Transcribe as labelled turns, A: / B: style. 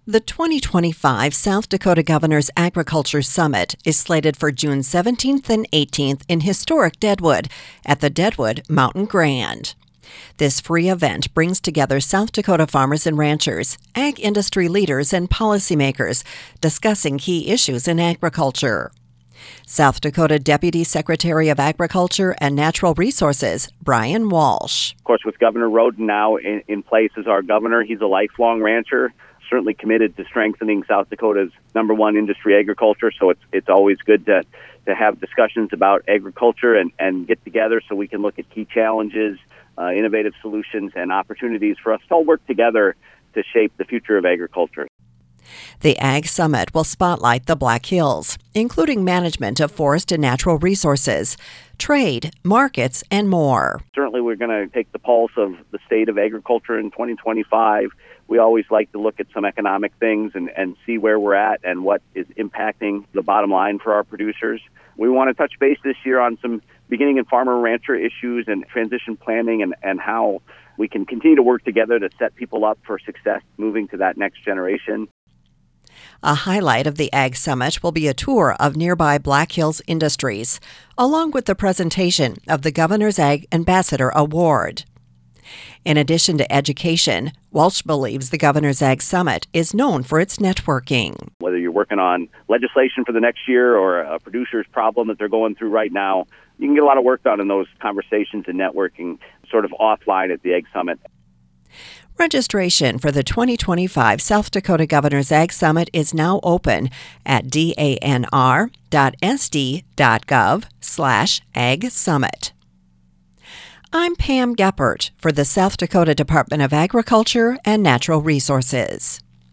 A: The 2025 South Dakota Governor's Agriculture Summit is slated for June 17th and 18th in historic Deadwood at the Deadwood Mountain Grand. This free event brings together South Dakota farmers and ranchers, ag industry leaders, and policymakers discussing key issues in agriculture. South Dakota Deputy Secretary of Agriculture and Natural Resources, Brian Walsh.
B: Of course, with Governor Roden now in place as our governor, he's a lifelong rancher, certainly committed to strengthening South Dakota's number one industry, agriculture. So it's always good to have discussions about agriculture and get together so we can look at key challenges, innovative solutions, and opportunities for us to all work together to shape the future of agriculture.
A: The Ag Summit will spotlight the Black Hills, including management of forest and natural resources, trade, markets, and more.
B: Certainly, we're going to take the pulse of the state of agriculture in 2025. We always like to look at some economic things and see where we're at and what is impacting the bottom line for our producers. We want to touch base this year on some beginning and farmer-rancher issues and transition planning and how we can continue to work together to set people up for success moving to that next generation.
A: A highlight of the Ag Summit will be a tour of nearby Black Hills industries, along with the presentation of the Governor's Ag Ambassador Award. In addition to education, Walsh believes the Governor's Ag Summit is known for its networking.
B: Whether you're working on legislation for the next year or a producer's problem that they're going through right now, you can get a lot of work done in those conversations and networking sort of offline at the Ag Summit.
A: Registration for the 2025 South Dakota Governor's Ag Summit is now open at danr.sd.gov/Ag Summit. I'm Pam Geppert for the South Dakota Department of Agriculture and Natural Resources.